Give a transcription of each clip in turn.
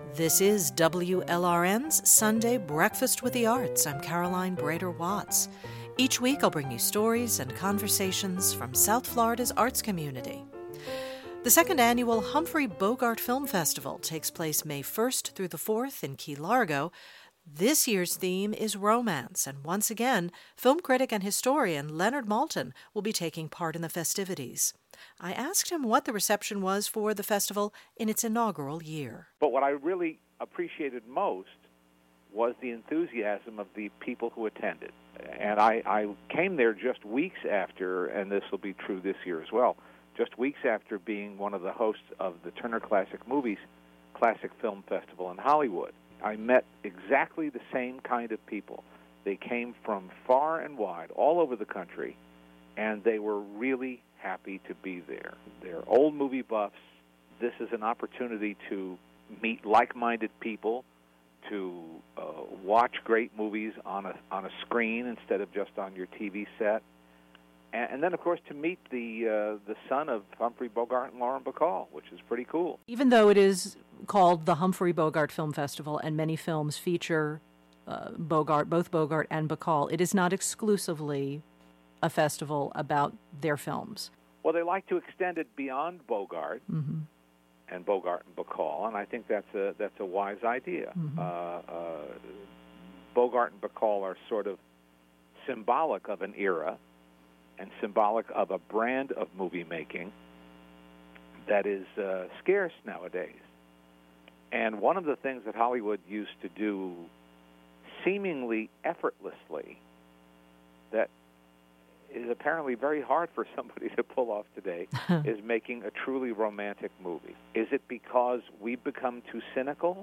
This is WLRN's Sunday Breakfast with the Arts. I'm Caroline Brader Watts. Each week I'll bring you stories and conversations from South Florida's arts community. The second annual Humphrey Bogart Film Festival takes place May 1st through the 4th in Key Largo. This year's theme is romance, and once again, film critic and historian Leonard Maltin will be taking part in the festivities. I asked him what the reception was for the festival in its inaugural year. But what I really appreciated most was the enthusiasm of the people who attended. And I came there just weeks after, and this will be true this year as well, just weeks after being one of the hosts of the Turner Classic Movies Classic Film Festival in Hollywood. I met exactly the same kind of people. They came from far and wide, all over the country, and they were really happy to be there. They're old movie buffs. This is an opportunity to meet like-minded people, to watch great movies on a screen instead of just on your TV set, and then, of course, to meet the son of Humphrey Bogart and Lauren Bacall, which is pretty cool. Even though it is called the Humphrey Bogart Film Festival and many films feature both Bogart and Bacall, it is not exclusively a festival about their films. Well, they like to extend it beyond Bogart and Bogart and Bacall, and I think that's a wise idea. Bogart and Bacall are sort of symbolic of an era and symbolic of a brand of movie making that is scarce nowadays. And one of the things that Hollywood used to do seemingly effortlessly that is apparently very hard for somebody to pull off today is making a truly romantic movie. Is it because we've become too cynical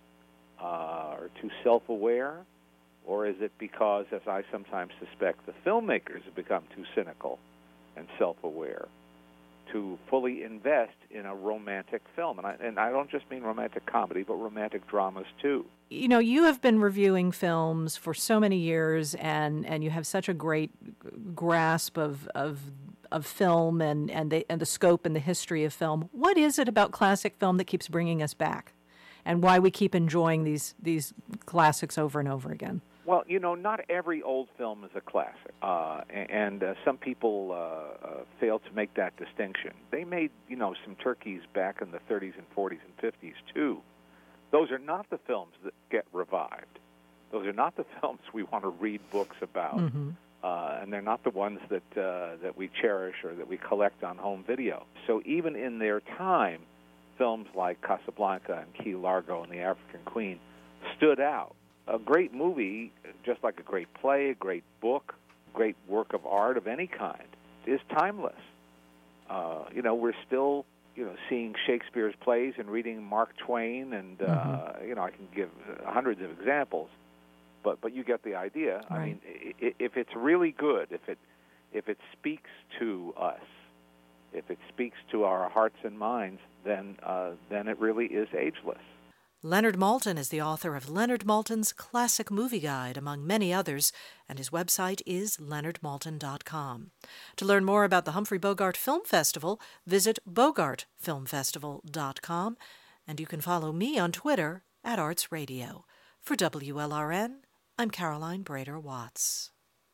or too self-aware? Or is it because, as I sometimes suspect, the filmmakers have become too cynical and self-aware to fully invest in a romantic film? And I don't just mean romantic comedy, but romantic dramas, too. You know, you have been reviewing films for so many years, and you have such a great grasp of film and the scope and the history of film. What is it about classic film that keeps bringing us back, and why we keep enjoying these classics over and over again? Well, you know, not every old film is a classic, and some people fail to make that distinction. They made, you know, some turkeys back in the 30s and 40s and 50s, too. Those are not the films that get revived. Those are not the films we want to read books about, and they're not the ones that we cherish or that we collect on home video. So even in their time, films like Casablanca and Key Largo and The African Queen stood out. A great movie, just like a great play, a great book, great work of art of any kind, is timeless. You know, we're still, you know, seeing Shakespeare's plays and reading Mark Twain, and you know, I can give hundreds of examples, but you get the idea. Right. I mean, if it's really good, if it speaks to us, if it speaks to our hearts and minds, then it really is ageless. Leonard Maltin is the author of Leonard Maltin's Classic Movie Guide, among many others, and his website is leonardmaltin.com. To learn more about the Humphrey Bogart Film Festival, visit bogartfilmfestival.com, and you can follow me on Twitter @ArtsRadio. For WLRN, I'm Caroline Brader Watts.